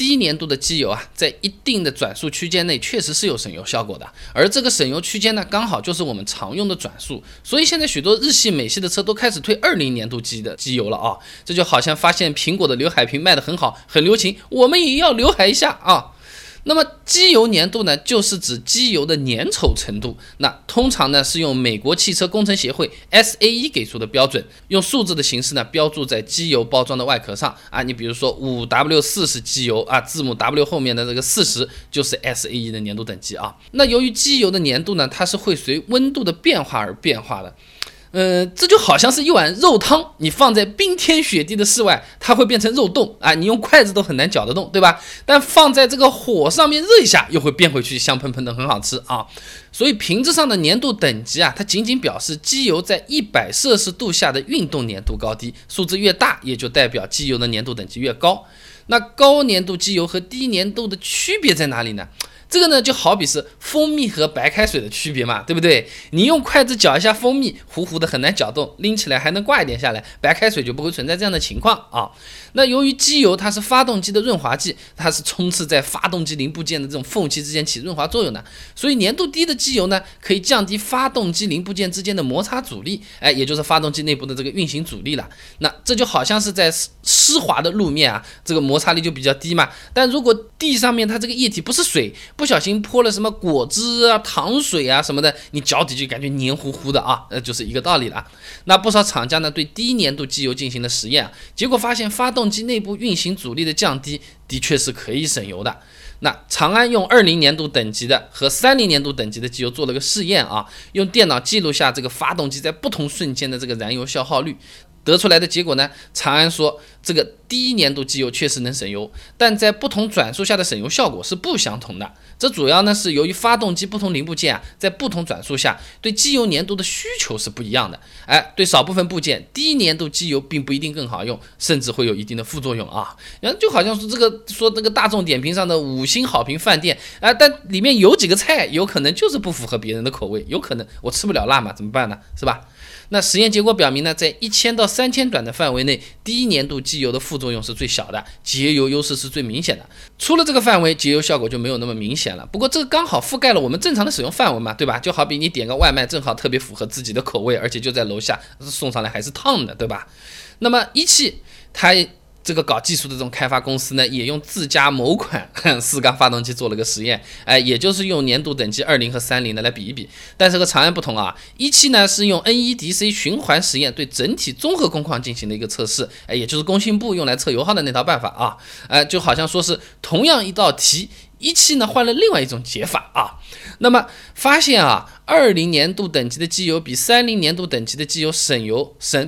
低粘度的机油啊，在一定的转速区间内确实是有省油效果的，而这个省油区间呢，刚好就是我们常用的转速，所以现在许多日系、美系的车都开始推20粘度机的机油了啊，这就好像发现苹果的刘海屏卖得很好，很流行，我们也要刘海一下啊。那么机油粘度呢，就是指机油的粘稠程度。那通常呢是用美国汽车工程协会 SAE 给出的标准，用数字的形式呢标注在机油包装的外壳上啊。你比如说 5W40 机油啊，字母 W 后面的这个40就是 SAE 的粘度等级啊。那由于机油的粘度呢，它是会随温度的变化而变化的。这就好像是一碗肉汤，你放在冰天雪地的室外，它会变成肉冻啊，你用筷子都很难搅得动，对吧？但放在这个火上面热一下，又会变回去，香喷喷的，很好吃啊。所以瓶子上的粘度等级啊，它仅仅表示机油在100摄氏度下的运动粘度高低，数字越大，也就代表机油的粘度等级越高。那高粘度机油和低粘度的区别在哪里呢？这个呢，就好比是蜂蜜和白开水的区别嘛，对不对？你用筷子搅一下蜂蜜，糊糊的很难搅动，拎起来还能挂一点下来，白开水就不会存在这样的情况啊。那由于机油它是发动机的润滑剂，它是充斥在发动机零部件的这种缝隙之间起润滑作用的，所以粘度低的机油呢，可以降低发动机零部件之间的摩擦阻力，也就是发动机内部的这个运行阻力了。那这就好像是在湿滑的路面啊，这个摩擦力就比较低嘛。但如果地上面它这个液体不是水，不小心泼了什么果汁啊、糖水啊什么的，你脚底就感觉黏糊糊的啊，就是一个道理了。那不少厂家呢对低粘度机油进行了实验，结果发现发动机内部运行阻力的降低的确是可以省油的。那长安用20粘度等级的和30粘度等级的机油做了个试验啊，用电脑记录下这个发动机在不同瞬间的这个燃油消耗率。得出来的结果呢，长安说这个低粘度机油确实能省油，但在不同转速下的省油效果是不相同的。这主要呢是由于发动机不同零部件在不同转速下对机油粘度的需求是不一样的。对少部分部件，低粘度机油并不一定更好用，甚至会有一定的副作用啊。就好像是这个大众点评上的5星好评饭店但里面有几个菜有可能就是不符合别人的口味，有可能我吃不了辣嘛，怎么办呢？是吧？那实验结果表明呢，在1000到3000转的范围内，低粘度机油的副作用是最小的，节油优势是最明显的。出了这个范围，节油效果就没有那么明显了。不过这个刚好覆盖了我们正常的使用范围嘛，对吧？就好比你点个外卖，正好特别符合自己的口味，而且就在楼下送上来还是烫的，对吧？那么一汽它这个搞技术的这种开发公司呢，也用自家某款4缸发动机做了个实验，也就是用粘度等级20和30的来比一比。但是和长安不同啊，一汽呢是用 NEDC 循环实验对整体综合工况进行了一个测试，也就是工信部用来测油耗的那套办法啊，就好像说是同样一道题，一汽呢换了另外一种解法啊。那么发现啊，20粘度等级的机油比30粘度等级的机油省油省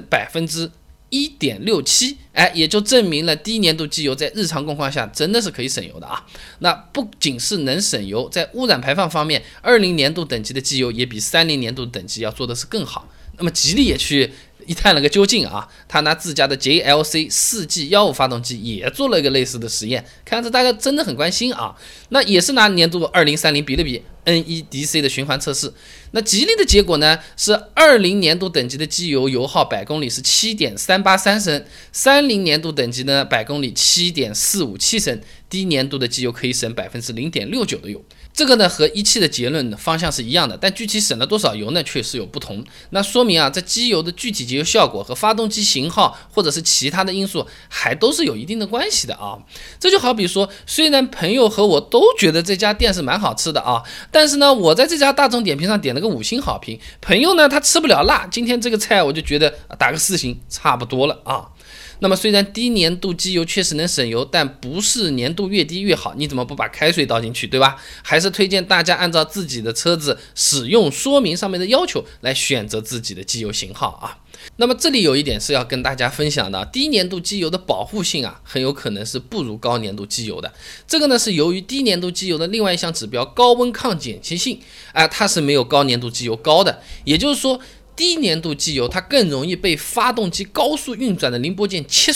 1.67%，也就证明了低粘度机油在日常工况下真的是可以省油的啊。那不仅是能省油，在污染排放方面，20粘度等级的机油也比30粘度等级要做的是更好。那么吉利也去一探了个究竟啊，他拿自家的 JLC 4G15发动机也做了一个类似的实验，看着大家真的很关心啊。那也是拿粘度20、30比了比 NEDC 的循环测试。那吉利的结果呢是20粘度等级的机油油耗百公里是 7.383 升，30粘度等级呢百公里 7.457 升，低粘度的机油可以省 0.69% 的油。这个呢和一汽的结论方向是一样的，但具体省了多少油呢确实有不同。那说明啊，这机油的具体节油效果和发动机型号或者是其他的因素还都是有一定的关系的啊。这就好比说，虽然朋友和我都觉得这家店是蛮好吃的啊，但是呢我在这家大众点评上点了个5星好评，朋友呢他吃不了辣，今天这个菜我就觉得打个4星差不多了啊。那么虽然低粘度机油确实能省油，但不是粘度越低越好，你怎么不把开水倒进去，对吧？还是推荐大家按照自己的车子使用说明上面的要求来选择自己的机油型号啊。那么这里有一点是要跟大家分享的，低粘度机油的保护性很有可能是不如高粘度机油的。这个呢是由于低粘度机油的另外一项指标高温抗剪切性它是没有高粘度机油高的，也就是说低粘度机油它更容易被发动机高速运转的零部件切碎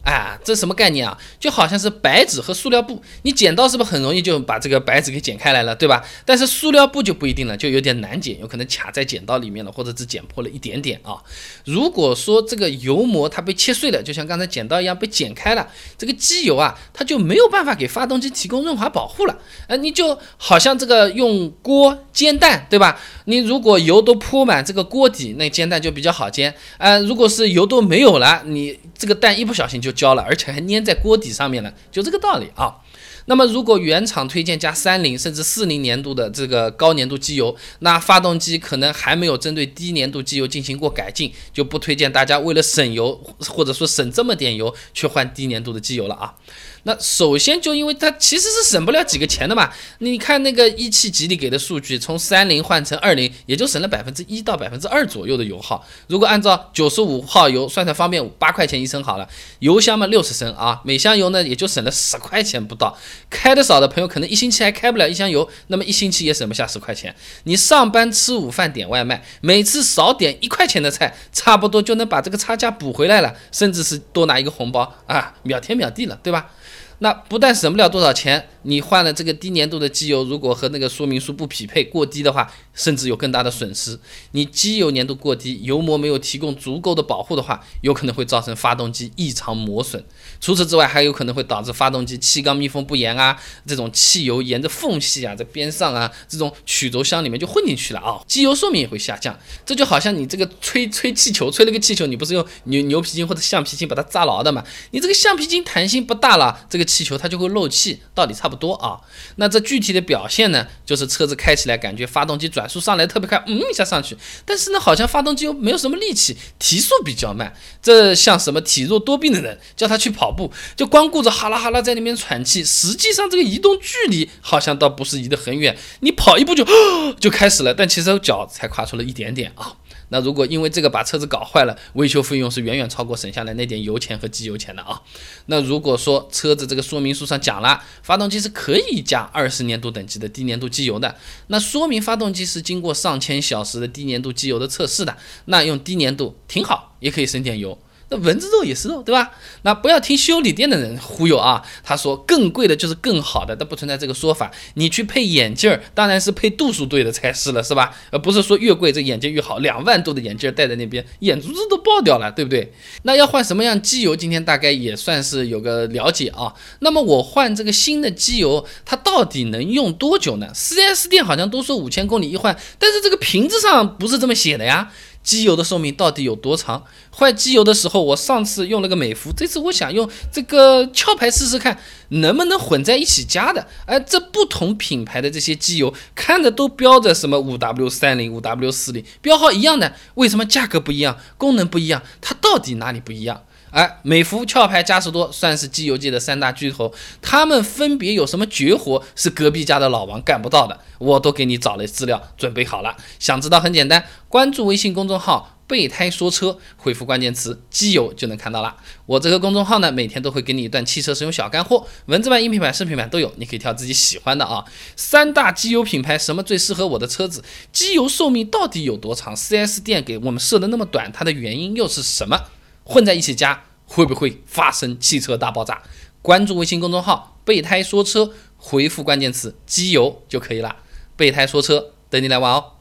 这什么概念啊？就好像是白纸和塑料布，你剪刀是不是很容易就把这个白纸给剪开来了，对吧？但是塑料布就不一定了，就有点难剪，有可能卡在剪刀里面了，或者只剪破了一点点啊。如果说这个油膜它被切碎了，就像刚才剪刀一样被剪开了，这个机油啊，它就没有办法给发动机提供润滑保护了。你就好像这个用锅煎蛋，对吧？你如果油都铺满这个锅底，那煎蛋就比较好煎。如果是油都没有了，你这个蛋一不小心就焦了，而且还粘在锅底上面了，就这个道理啊。那么如果原厂推荐加30甚至40年度的这个高粘度机油，那发动机可能还没有针对低粘度机油进行过改进，就不推荐大家为了省油或者说省这么点油去换低粘度的机油了啊。那首先就因为它其实是省不了几个钱的嘛，你看那个一汽吉利给的数据，从30换成20，也就省了1%到2%左右的油耗。如果按照95号油算方便，8块钱一升好了，油箱嘛60升啊，每箱油呢也就省了10块钱不到。开的少的朋友可能1星期还开不了1箱油，那么1星期也省不下10块钱。你上班吃午饭点外卖，每次少点1块钱的菜，差不多就能把这个差价补回来了，甚至是多拿一个红包啊，秒天秒地了，对吧？那不但省不了多少钱，你换了这个低粘度的机油，如果和那个说明书不匹配，过低的话，甚至有更大的损失。你机油粘度过低，油膜没有提供足够的保护的话，有可能会造成发动机异常磨损。除此之外，还有可能会导致发动机气缸密封不严啊，这种汽油沿着缝隙啊，在边上啊，这种曲轴箱里面就混进去了啊，机油寿命也会下降。这就好像你这个吹气球，吹了个气球，你不是用牛皮筋或者橡皮筋把它扎牢的嘛？你这个橡皮筋弹性不大了，这个气球它就会漏气，道理差不多啊。那这具体的表现呢，就是车子开起来感觉发动机转速上来特别快，一下上去，但是呢好像发动机又没有什么力气，提速比较慢。这像什么体弱多病的人，叫他去跑步，就光顾着哈啦哈啦在那边喘气，实际上这个移动距离好像倒不是移得很远，你跑一步就开始了，但其实脚才跨出了一点点啊。那如果因为这个把车子搞坏了，维修费用是远远超过省下来那点油钱和机油钱的啊。那如果说车子这个说明书上讲了，发动机是可以加20年度等级的低粘度机油的，那说明发动机是经过上千小时的低粘度机油的测试的，那用低粘度挺好，也可以省点油。那蚊子肉也是肉，对吧？那不要听修理店的人忽悠啊，他说更贵的就是更好的，但不存在这个说法。你去配眼镜，当然是配度数对的才是了，是吧？而不是说越贵这眼镜越好，2万多的眼镜戴在那边，眼珠子都爆掉了，对不对？那要换什么样机油，今天大概也算是有个了解啊。那么我换这个新的机油，它到底能用多久呢？ 4S 店好像都说5000公里一换，但是这个瓶子上不是这么写的呀。机油的寿命到底有多长？换机油的时候，我上次用了个美孚，这次我想用这个壳牌试试看，能不能混在一起加的。这不同品牌的这些机油，看着都标着什么 5W30、5W40，标号一样的，为什么价格不一样，功能不一样？它到底哪里不一样？美孚、壳牌、嘉实多算是机油界的3大巨头，他们分别有什么绝活是隔壁家的老王干不到的？我都给你找了资料，准备好了。想知道很简单，关注微信公众号备胎说车，回复关键词机油就能看到了。我这个公众号呢，每天都会给你一段汽车使用小干货，文字版、音频版、视频版都有，你可以挑自己喜欢的啊。3大机油品牌，什么最适合我的车子？机油寿命到底有多长？ 4S 店给我们设的那么短，它的原因又是什么？混在一起加会不会发生汽车大爆炸？关注微信公众号备胎说车，回复关键词机油就可以了。备胎说车，等你来玩哦。